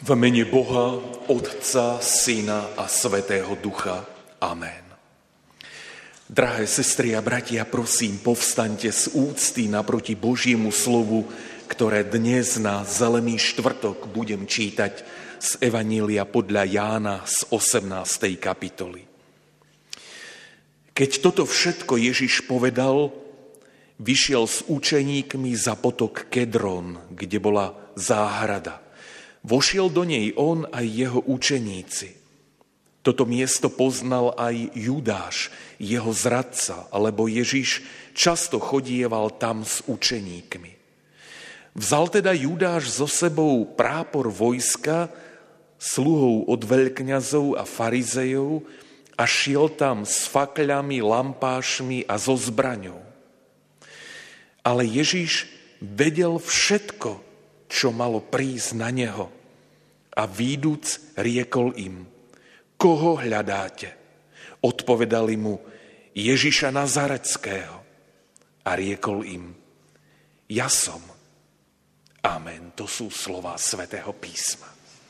V mene Boha, Otca, Syna a Svätého Ducha. Amen. Drahé sestry a bratia, prosím, povstaňte z úcty naproti Božiemu slovu, ktoré dnes na Zelený štvrtok budem čítať z Evanília podľa Jána z 18. kapitoly. Keď toto všetko Ježiš povedal, vyšiel s učeníkmi za potok Kedron, kde bola záhrada. Vošiel do nej on aj jeho učeníci. Toto miesto poznal aj Judáš, jeho zradca, lebo Ježiš často chodieval tam s učeníkmi. Vzal teda Judáš so sebou prápor vojska, sluhov od veľkňazov a farizejov a šiel tam s fakľami, lampášmi a so zbraňou. Ale Ježiš vedel všetko, čo malo prísť na neho. A výjduc riekol im: Koho hľadáte? Odpovedali mu: Ježiša Nazareckého. A riekol im: Ja som. Amen. To sú slová Svätého písma.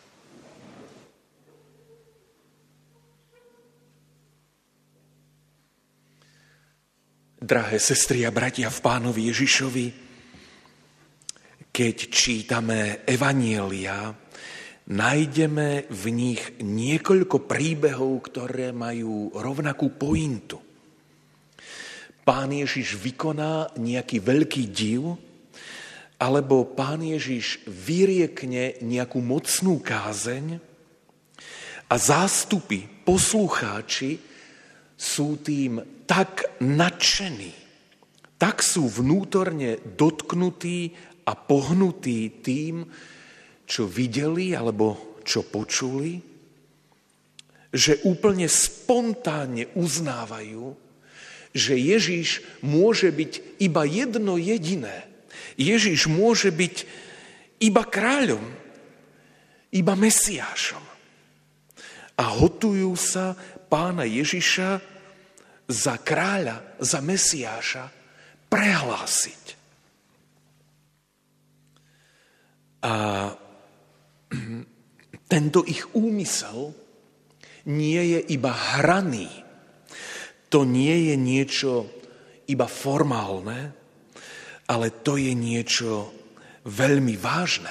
Drahé sestry a bratia v Pánovi Ježišovi, keď čítame Evanielia, nájdeme v nich niekoľko príbehov, ktoré majú rovnakú pointu. Pán Ježiš vykoná nejaký veľký div, alebo Pán Ježiš vyriekne nejakú mocnú kázeň a zástupy, poslucháči sú tým tak nadšení, tak sú vnútorne dotknutí a pohnutí tým, čo videli alebo čo počuli, že úplne spontánne uznávajú, že Ježiš môže byť iba jedno jediné. Ježiš môže byť iba kráľom, iba Mesiášom. A hotujú sa Pána Ježiša za kráľa, za Mesiáša prehlásiť. A tento ich úmysel nie je iba hraný. To nie je niečo iba formálne, ale to je niečo veľmi vážne.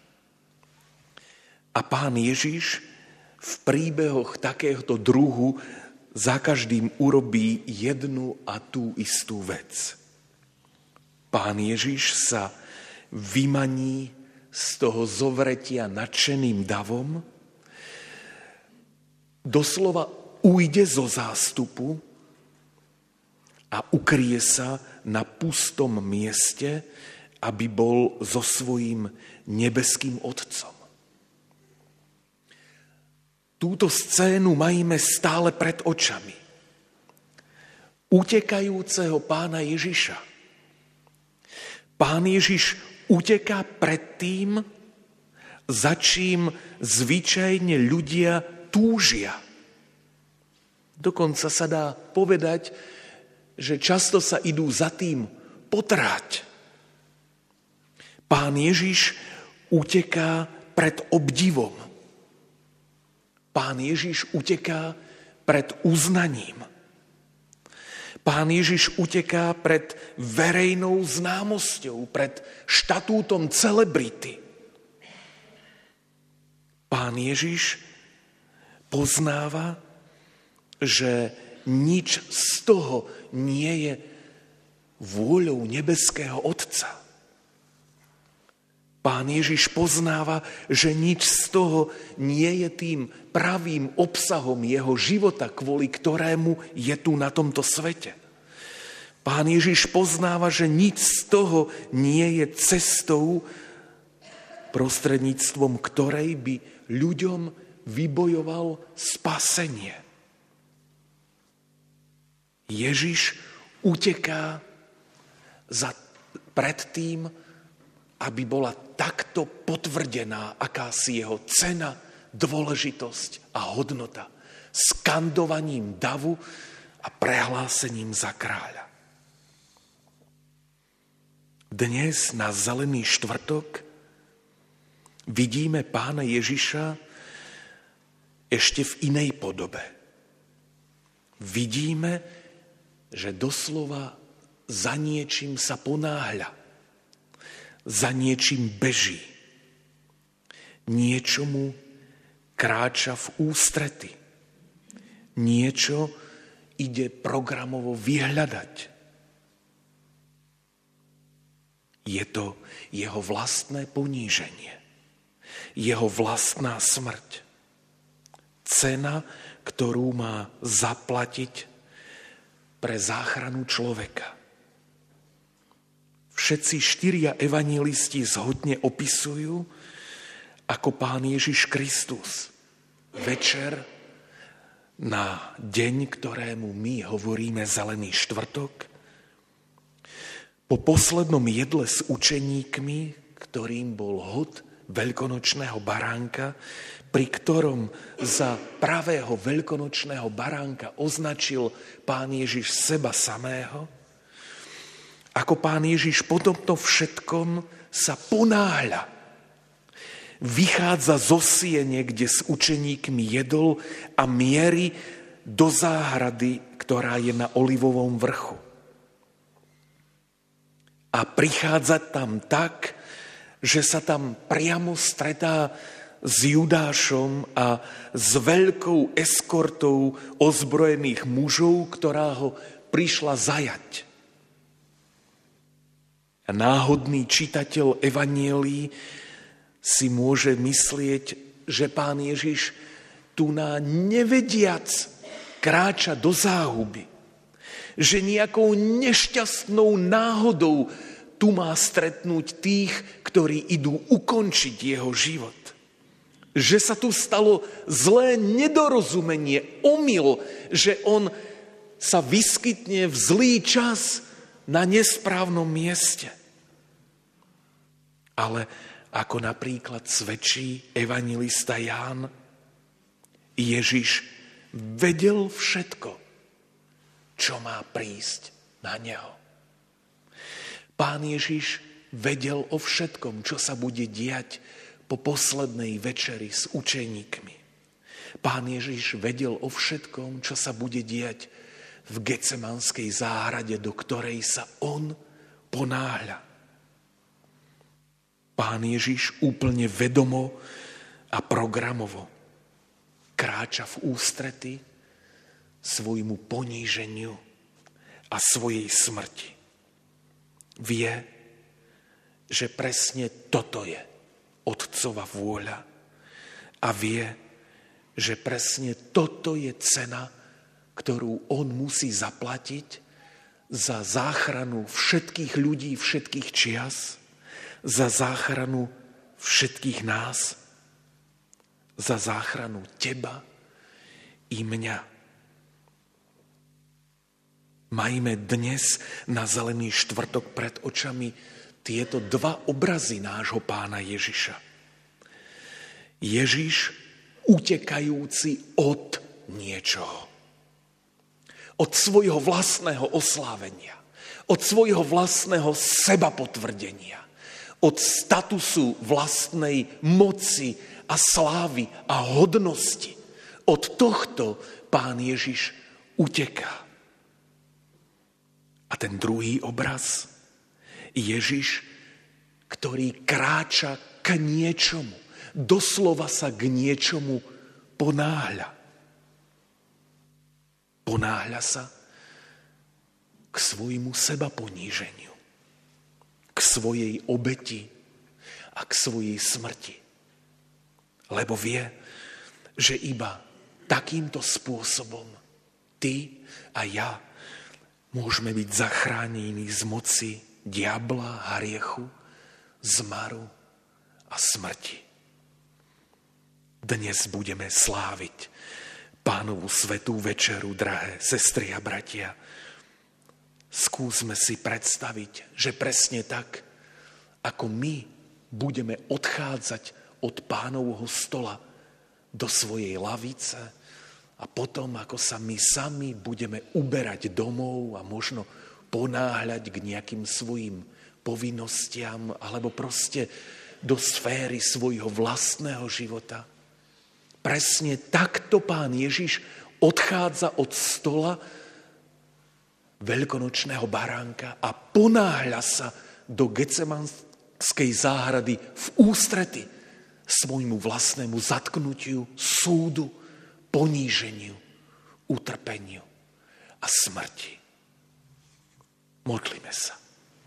A Pán Ježiš v príbehoch takéhoto druhu za každým urobí jednu a tú istú vec. Pán Ježiš sa vymaní z toho zovretia nadšeným davom, doslova ujde zo zástupu a ukrie sa na pustom mieste, aby bol so svojím nebeským Otcom. Túto scénu majme stále pred očami. Utekajúceho Pána Ježiša. Pán Ježiš uteká pred tým, za čím zvyčajne ľudia túžia. Dokonca sa dá povedať, že často sa idú za tým potrhať. Pán Ježiš uteká pred obdivom. Pán Ježiš uteká pred uznaním. Pán Ježiš uteká pred verejnou známosťou, pred štatútom celebrity. Pán Ježiš poznáva, že nič z toho nie je vôľou nebeského Otca. Pán Ježiš poznáva, že nič z toho nie je tým pravým obsahom jeho života, kvôli ktorému je tu na tomto svete. Pán Ježiš poznáva, že nič z toho nie je cestou, prostredníctvom ktorej by ľuďom vybojoval spasenie. Ježiš uteká pred tým, aby bola takto potvrdená akási jeho cena, dôležitosť a hodnota skandovaním davu a prehlásením za kráľa. Dnes na Zelený štvrtok Vidíme Pána Ježiša ešte v inej podobe. Vidíme, že doslova za niečím sa ponáhľa, za niečím beží, niečomu kráča v ústrety, niečo ide programovo vyhľadať. Je to jeho vlastné poníženie, jeho vlastná smrť. Cena, ktorú má zaplatiť pre záchranu človeka. Všetci 4 evanjelisti zhodne opisujú, ako Pán Ježiš Kristus večer na deň, ktorému my hovoríme Zelený štvrtok, po poslednom jedle s učeníkmi, ktorým bol hod veľkonočného baránka, pri ktorom za pravého veľkonočného baránka označil Pán Ježiš seba samého, ako Pán Ježiš po tomto všetkom sa ponáhľa. Vychádza zo siene, kde s učeníkmi jedol a mierí do záhrady, ktorá je na Olivovom vrchu. A prichádza tam tak, že sa tam priamo stretá s Judášom a s veľkou eskortou ozbrojených mužov, ktorá ho prišla zajať. A náhodný čitateľ evanjelií si môže myslieť, že Pán Ježiš tu na nevediac kráča do záhuby. Že nejakou nešťastnou náhodou tu má stretnúť tých, ktorí idú ukončiť jeho život. Že sa tu stalo zlé nedorozumenie, omyl, že on sa vyskytne v zlý čas na nesprávnom mieste. Ale ako napríklad svedčí evanjelista Ján, Ježiš vedel všetko, čo má prísť na neho. Pán Ježiš vedel o všetkom, čo sa bude diať po poslednej večeri s učeníkmi. Pán Ježiš vedel o všetkom, čo sa bude diať v Getsemanskej záhrade, do ktorej sa on ponáhľa. Pán Ježiš úplne vedomo a programovo kráča v ústrety svojmu poníženiu a svojej smrti. Vie, že presne toto je Otcova vôľa a vie, že presne toto je cena, ktorú on musí zaplatiť za záchranu všetkých ľudí, všetkých čias, za záchranu všetkých nás, za záchranu teba i mňa. Majme dnes na Zelený štvrtok pred očami tieto 2 obrazy nášho Pána Ježiša. Ježiš utekajúci od niečoho. Od svojho vlastného oslávenia. Od svojho vlastného sebapotvrdenia. Od statusu vlastnej moci a slávy a hodnosti. Od tohto Pán Ježiš uteká. A ten druhý obraz, Ježiš, ktorý kráča k niečomu, doslova sa k niečomu ponáhľa. Ponáhľa sa k svojmu sebaponíženiu, k svojej obeti a k svojej smrti. Lebo vie, že iba takýmto spôsobom ty a ja môžeme byť zachránení z moci diabla, hriechu, zmaru a smrti. Dnes budeme sláviť Pánovu svätú večeru, drahé sestry a bratia. Skúsme si predstaviť, že presne tak, ako my budeme odchádzať od Pánovho stola do svojej lavice a potom, ako sa my sami budeme uberať domov a možno ponáhľať k nejakým svojim povinnostiam alebo proste do sféry svojho vlastného života. Presne takto Pán Ježiš odchádza od stola veľkonočného baránka a ponáhľa sa do Getsemanskej záhrady v ústrety svojmu vlastnému zatknutiu, súdu, poníženiu, utrpeniu a smrti. Modlíme sa.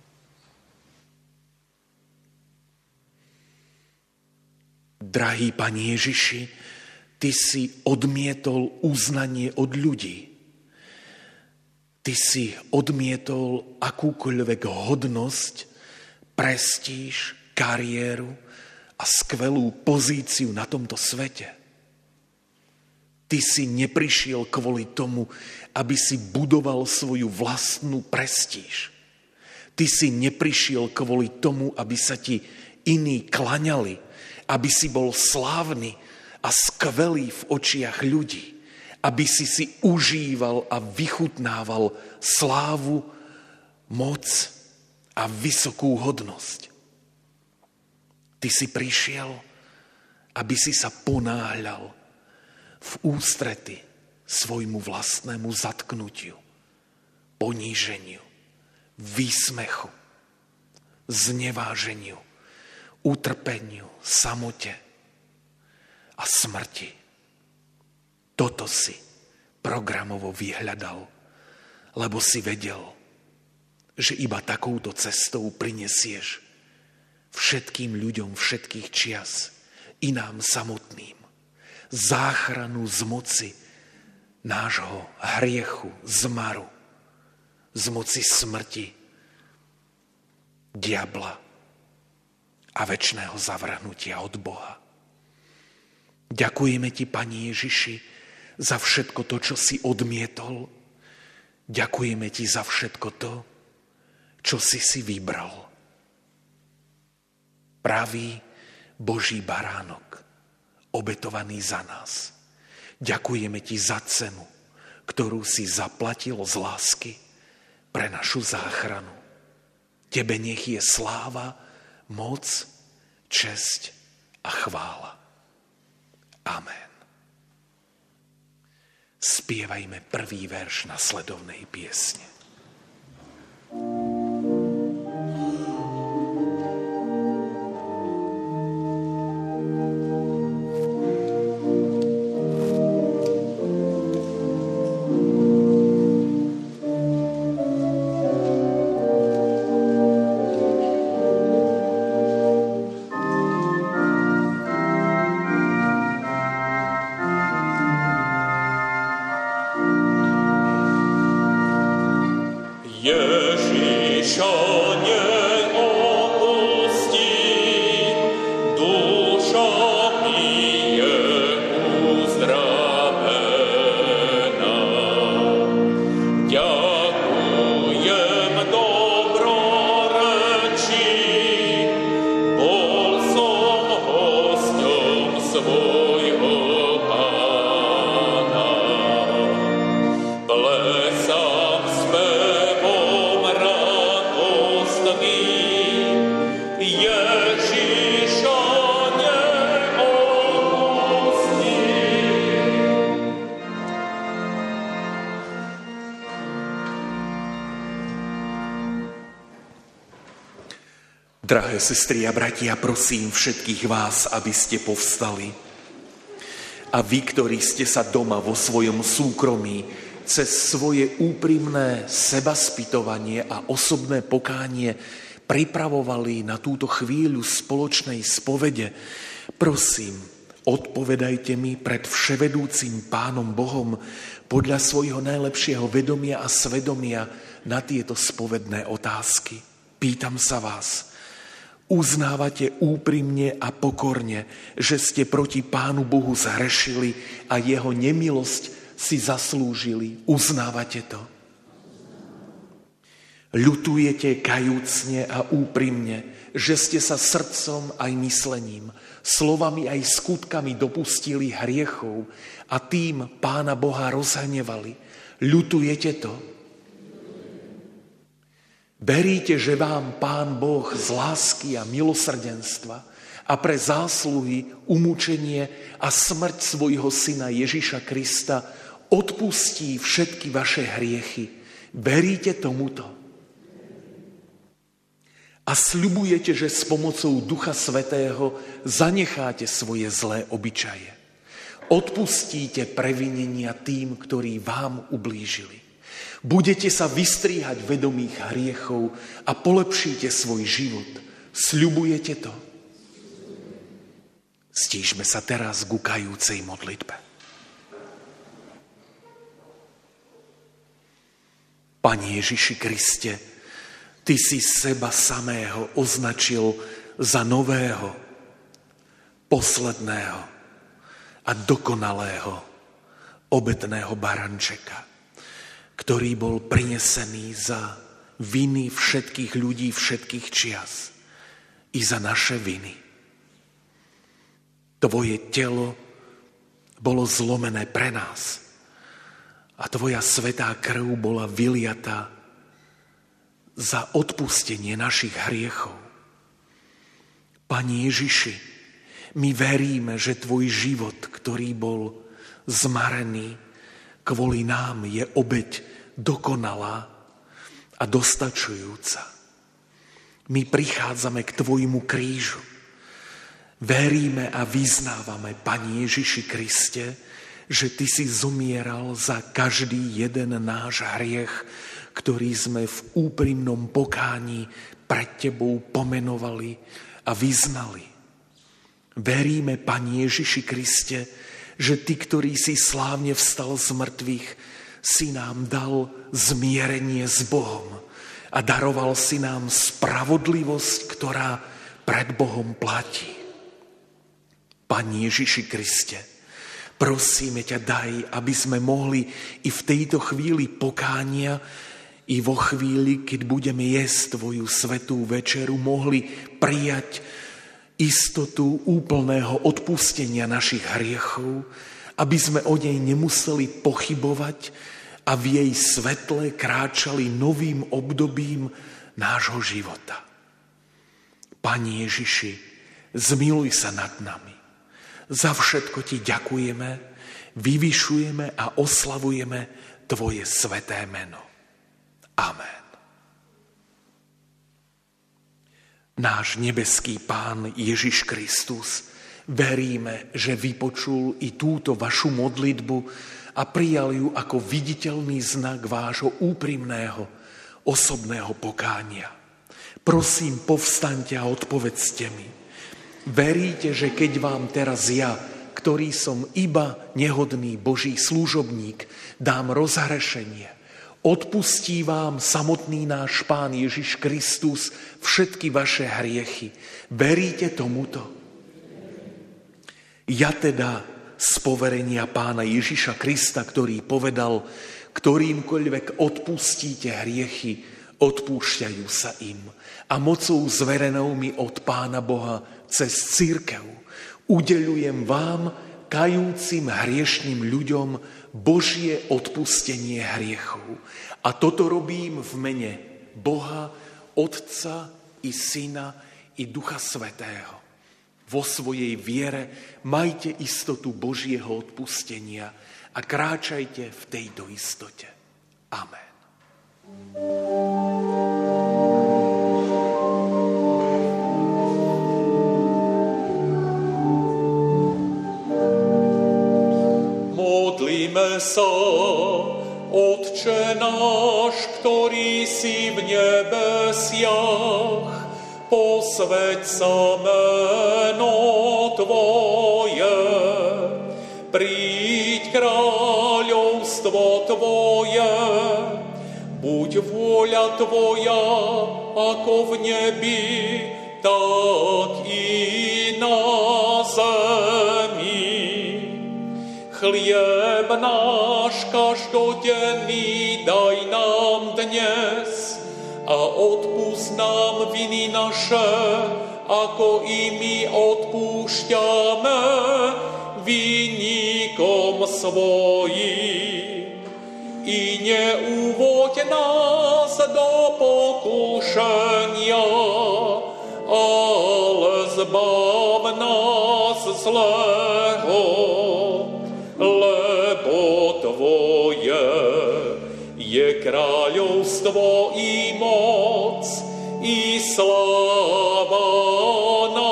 Drahý Pane Ježiši, Ty si odmietol uznanie od ľudí. Ty si odmietol akúkoľvek hodnosť, prestíž, kariéru a skvelú pozíciu na tomto svete. Ty si neprišiel kvôli tomu, aby si budoval svoju vlastnú prestíž. Ty si neprišiel kvôli tomu, aby sa ti iní klaňali, aby si bol slávny a skvelý v očiach ľudí, aby si užíval a vychutnával slávu, moc a vysokú hodnosť. Ty si prišiel, aby si sa ponáhľal v ústrety svojmu vlastnému zatknutiu, poníženiu, výsmechu, zneváženiu, utrpeniu, samote a smrti. Toto si programovo vyhľadal, lebo si vedel, že iba takouto cestou prinesieš všetkým ľuďom všetkých čias i nám samotným záchranu z moci nášho hriechu, zmaru, z moci smrti, diabla a večného zavrhnutia od Boha. Ďakujeme ti, Pane Ježiši, za všetko to, čo si odmietol. Ďakujeme ti za všetko to, čo si vybral. Pravý Boží baránok, obetovaný za nás. Ďakujeme ti za cenu, ktorú si zaplatil z lásky pre našu záchranu. Tebe nech je sláva, moc, česť a chvála. Amen. Spievajme prvý verš nasledovnej piesne. Drahé sestry a bratia, prosím všetkých vás, aby ste povstali. A vy, ktorí ste sa doma vo svojom súkromí cez svoje úprimné sebaspytovanie a osobné pokánie pripravovali na túto chvíľu spoločnej spovede, prosím, odpovedajte mi pred vševedúcim Pánom Bohom podľa svojho najlepšieho vedomia a svedomia na tieto spovedné otázky. Pýtam sa vás, uznávate úprimne a pokorne, že ste proti Pánu Bohu zhrešili a jeho nemilosť si zaslúžili? Uznávate to? Ľutujete kajúcne a úprimne, že ste sa srdcom aj myslením, slovami aj skutkami dopustili hriechov a tým Pána Boha rozhnevali? Ľutujete to? Veríte, že vám Pán Boh z lásky a milosrdenstva a pre zásluhy, umúčenie a smrť svojho syna Ježiša Krista odpustí všetky vaše hriechy. Veríte tomuto? A sľubujete, že s pomocou Ducha Svätého zanecháte svoje zlé obyčaje. Odpustíte previnenia tým, ktorí vám ublížili. Budete sa vystríhať vedomých hriechov a polepšíte svoj život. Sľubujete to? Stížme sa teraz k kajúcej modlitbe. Pane Ježiši Kriste, Ty si seba samého označil za nového, posledného a dokonalého obetného barančeka, ktorý bol prinesený za viny všetkých ľudí všetkých čias i za naše viny. Tvoje telo bolo zlomené pre nás a Tvoja svätá krv bola vyliatá za odpustenie našich hriechov. Pane Ježiši, my veríme, že Tvoj život, ktorý bol zmarený kvôli nám, je obeť dokonalá a dostačujúca. My prichádzame k Tvojmu krížu. Veríme a vyznávame, Pane Ježiši Kriste, že Ty si zomieral za každý jeden náš hriech, ktorý sme v úprimnom pokání pred Tebou pomenovali a vyznali. Veríme, Pane Ježiši Kriste, že Ty, ktorý si slávne vstal z mŕtvych, si nám dal zmierenie s Bohom a daroval si nám spravodlivosť, ktorá pred Bohom platí. Pane Ježiši Kriste, prosíme ťa, daj, aby sme mohli i v tejto chvíli pokánia, i vo chvíli, keď budeme jesť Tvoju svätú večeru, mohli prijať istotu úplného odpustenia našich hriechov, aby sme o nej nemuseli pochybovať a v jej svetle kráčali novým obdobím nášho života. Pane Ježiši, zmiluj sa nad nami. Za všetko Ti ďakujeme, vyvyšujeme a oslavujeme Tvoje sväté meno. Amen. Náš nebeský Pán Ježiš Kristus, veríme, že vypočul i túto vašu modlitbu a prijal ju ako viditeľný znak vášho úprimného, osobného pokánia. Prosím, povstaňte a odpovedzte mi. Veríte, že keď vám teraz ja, ktorý som iba nehodný Boží služobník, dám rozhrešenie, odpustí vám samotný náš Pán Ježiš Kristus všetky vaše hriechy. Veríte tomuto? Ja teda z poverenia Pána Ježiša Krista, ktorý povedal, ktorýmkoľvek odpustíte hriechy, odpúšťajú sa im. A mocou zverenou mi od Pána Boha cez cirkev udeľujem vám, kajúcim hriešným ľuďom, Božie odpustenie hriechov. A toto robím v mene Boha, Otca i Syna i Ducha Svätého. Vo svojej viere majte istotu Božieho odpustenia a kráčajte v tejto istote. Amen. Modlíme sa, Otče náš, ktorý si v nebesiach, posväť sa meno Tvoje, príď kráľovstvo Tvoje, buď vôľa Tvoja, ako v nebi, tak i na zemi. Chlieb náš každodenný daj nám dnes a odpusť nám viny naše, ako i my odpúšťame vinníkom svojim. I neuvoď nás do pokušenia, ale zbav zlého, lebo Tvoje je kráľovstvo i moc, i sláva na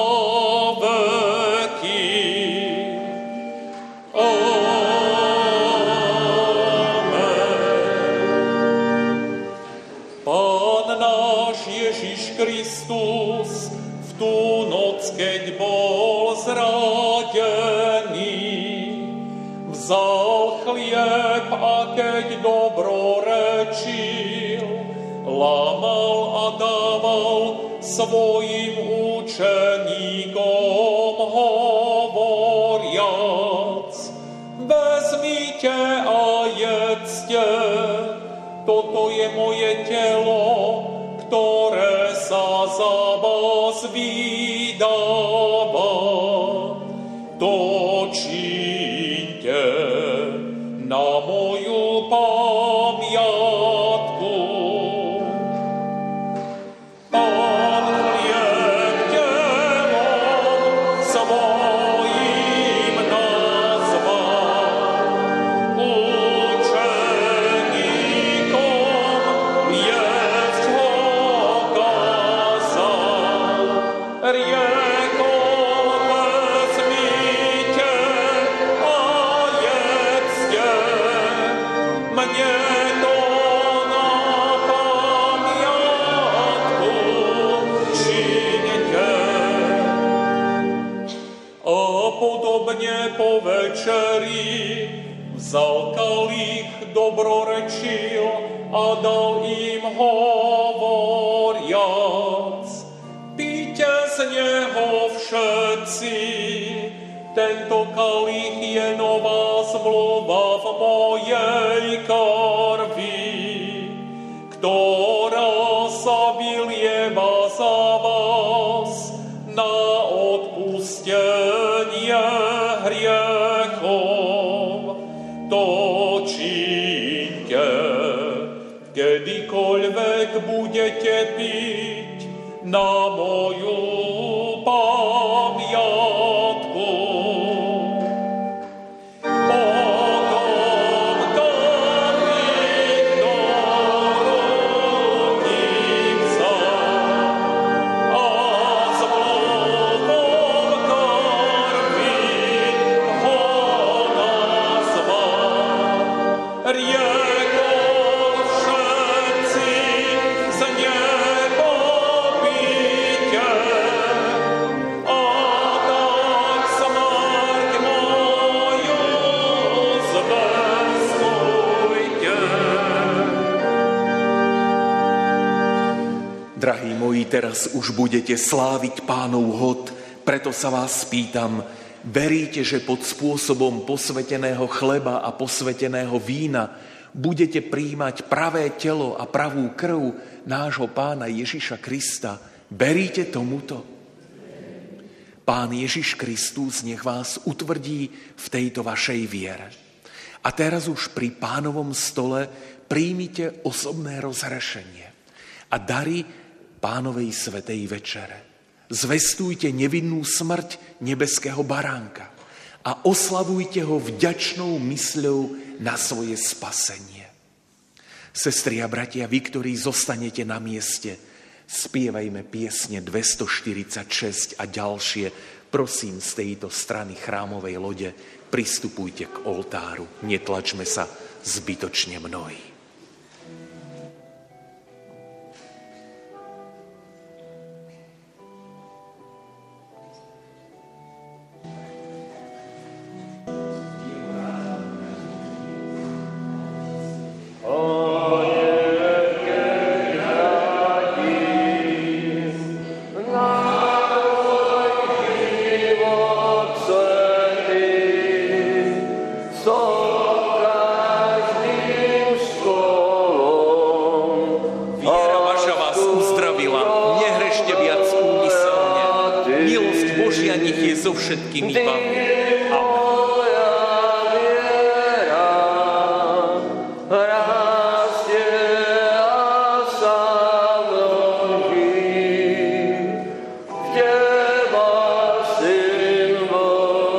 veky. Amen. Pán náš Ježiš Kristus v tú noc, keď bol zradený, vzal chlieb a keď dobrorečil, lámal a dával svojim učeníkom hovoriac: vezmite a jedzte, toto je moje telo, ktoré sa za vás vydáva. To čínte na moju pamiatku. Pán chlieb telom svojim nazval, učeníkom jesť ho kázal. Po večeri vzal kalich, dobrorečil a dal im hovoriac: píte z neho všetci, tento kalich je nová zmluva v mojej krvi, ktorá sa vylieva za vás na odpustenie hriechov. To čínte, kedykoľvek budete piť na moju pamiatku. Drahí moji, teraz už budete sláviť Pánov hod, preto sa vás pýtam, veríte, že pod spôsobom posveteného chleba a posveteného vína budete prijímať pravé telo a pravú krv nášho Pána Ježiša Krista? Veríte tomuto? Pán Ježiš Kristus nech vás utvrdí v tejto vašej viere. A teraz už pri Pánovom stole príjmite osobné rozhrešenie a dary Pánovej svätej večere. Zvestujte nevinnú smrť nebeského baránka a oslavujte ho vďačnou mysľou na svoje spasenie. Sestri a bratia, vy, ktorí zostanete na mieste, spievajme piesne 246 a ďalšie. Prosím, z tejto strany chrámovej lode pristupujte k oltáru. Netlačme sa zbytočne mnohí. So všetkými vami. Amen. Teba, Syn Boží.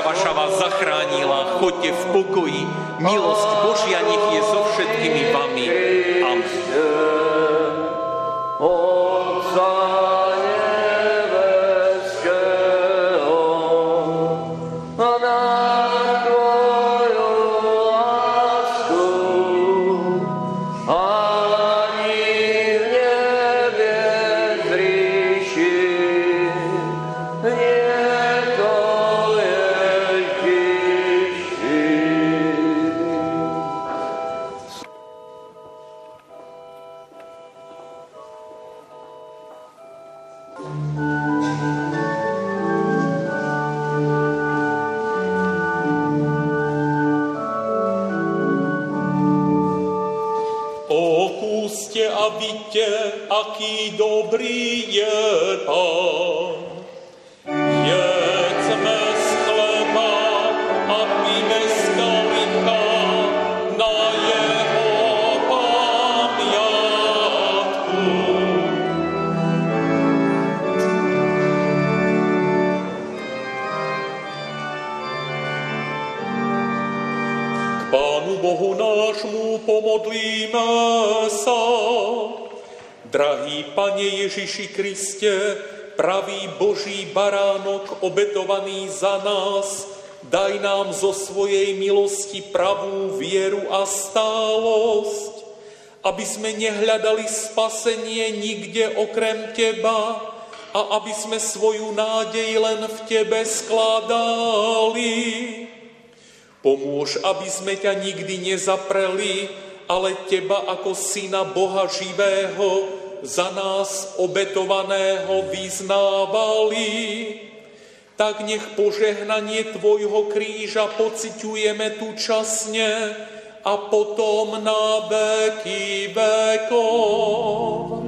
vaša vás zachránila, choďte v pokoji, milosť Božia nech je so všetkými vami. Amen. Aký dobrý je Pán. Jedzme z chleba a píme z kalicha na jeho pamiatku. K Pánu Bohu nášmu pomodlíme sa. Drahý Pane Ježiši Kriste, pravý Boží baránok obetovaný za nás, daj nám zo svojej milosti pravú vieru a stálosť, aby sme nehľadali spasenie nikde okrem Teba a aby sme svoju nádej len v Tebe skladali. Pomôž, aby sme ťa nikdy nezapreli, ale Teba ako Syna Boha živého za nás obetovaného vyznávali. Tak nech požehnanie Tvojho kríža pociťujeme tu časne a potom na veky vekov.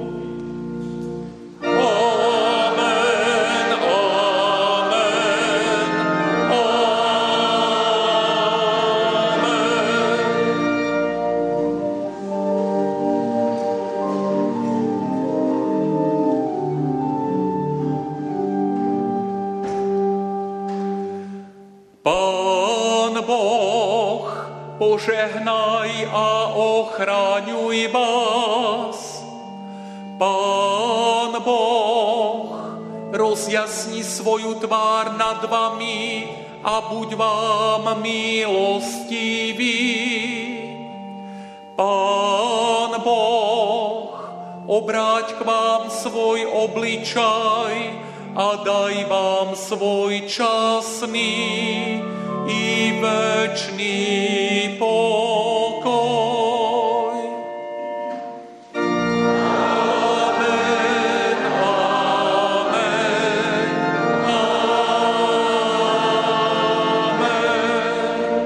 Požehnaj a ochraňuj vás. Pán Boh rozjasni svoju tvár nad vami a buď vám milostivý. Pán Boh obráť k vám svoj obličaj a daj vám svoj časný i večný pokoj. Amen, amen, amen.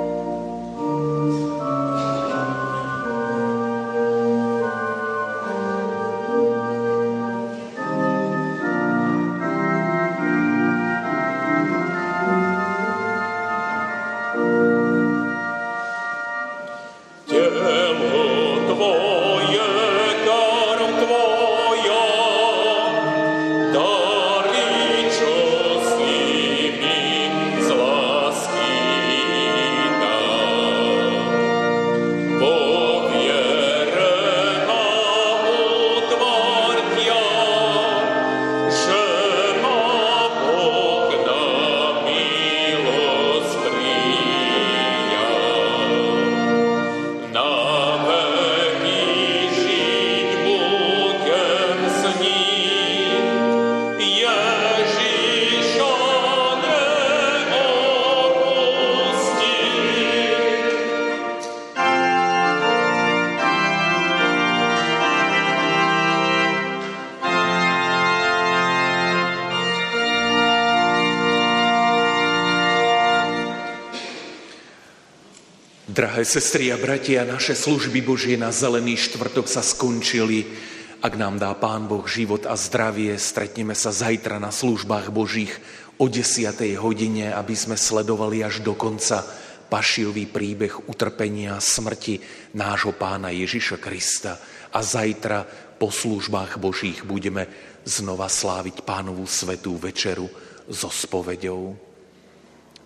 Drahé sestry a bratia, naše služby Božie na Zelený štvrtok sa skončili. Ak nám dá Pán Boh život a zdravie, stretneme sa zajtra na službách Božích o 10. hodine, aby sme sledovali až do konca pašiový príbeh utrpenia a smrti nášho Pána Ježiša Krista. A zajtra po službách Božích budeme znova sláviť Pánovu svätú večeru so spoveďou.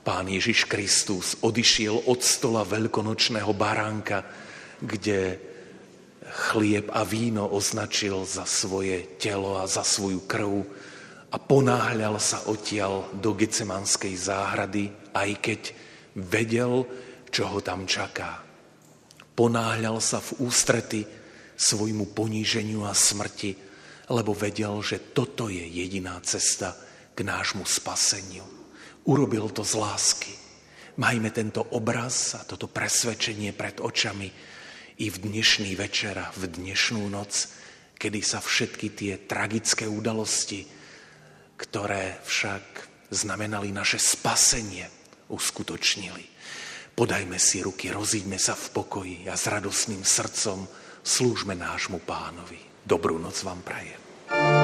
Pán Ježiš Kristus odišiel od stola veľkonočného baránka, kde chlieb a víno označil za svoje telo a za svoju krv a ponáhľal sa odtiaľ do Getsemanskej záhrady, aj keď vedel, čo ho tam čaká. Ponáhľal sa v ústrety svojmu poníženiu a smrti, lebo vedel, že toto je jediná cesta k nášmu spaseniu. Urobil to z lásky. Majme tento obraz a toto presvedčenie pred očami i v dnešný večer a v dnešnú noc, kedy sa všetky tie tragické udalosti, ktoré však znamenali naše spasenie, uskutočnili. Podajme si ruky, rozíďme sa v pokoji a s radosným srdcom slúžme nášmu Pánovi. Dobrú noc vám prajem.